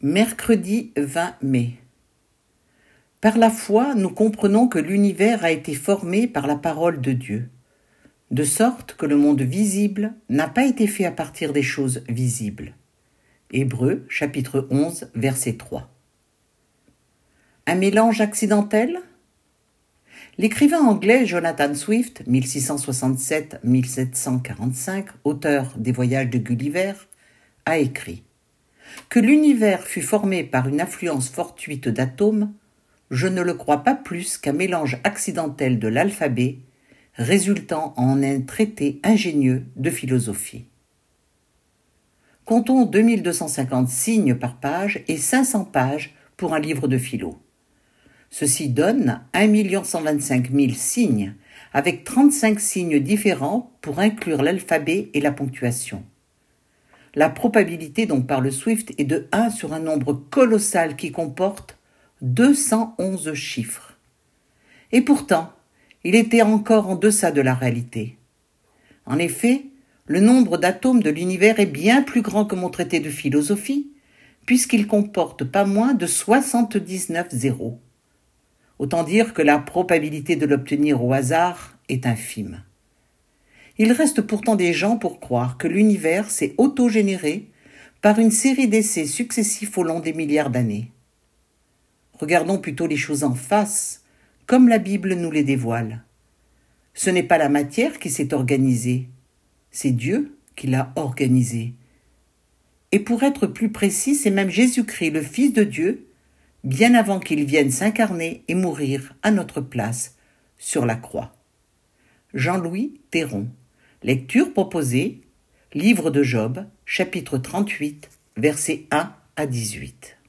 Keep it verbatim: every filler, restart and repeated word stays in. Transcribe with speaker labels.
Speaker 1: Mercredi vingt mai. Par la foi, nous comprenons que l'univers a été formé par la parole de Dieu, de sorte que le monde visible n'a pas été fait à partir des choses visibles. Hébreux, chapitre onze, verset trois. Un mélange accidentel ? L'écrivain anglais Jonathan Swift, mille six cent soixante-sept à mille sept cent quarante-cinq, auteur des Voyages de Gulliver, a écrit « Que l'univers fut formé par une affluence fortuite d'atomes, je ne le crois pas plus qu'un mélange accidentel de l'alphabet, résultant en un traité ingénieux de philosophie. » Comptons deux mille deux cent cinquante signes par page et cinq cents pages pour un livre de philo. Ceci donne un million cent vingt-cinq mille signes, avec trente-cinq signes différents pour inclure l'alphabet et la ponctuation. La probabilité dont parle Swift est de un sur un nombre colossal qui comporte deux cent onze chiffres. Et pourtant, il était encore en deçà de la réalité. En effet, le nombre d'atomes de l'univers est bien plus grand que mon traité de philosophie, puisqu'il comporte pas moins de soixante-dix-neuf zéros. Autant dire que la probabilité de l'obtenir au hasard est infime. Il reste pourtant des gens pour croire que l'univers s'est autogénéré par une série d'essais successifs au long des milliards d'années. Regardons plutôt les choses en face, comme la Bible nous les dévoile. Ce n'est pas la matière qui s'est organisée, c'est Dieu qui l'a organisée. Et pour être plus précis, c'est même Jésus-Christ, le Fils de Dieu, bien avant qu'il vienne s'incarner et mourir à notre place sur la croix. Jean-Louis Théron. Lecture proposée, Livre de Job, chapitre trente-huit, versets un à dix-huit.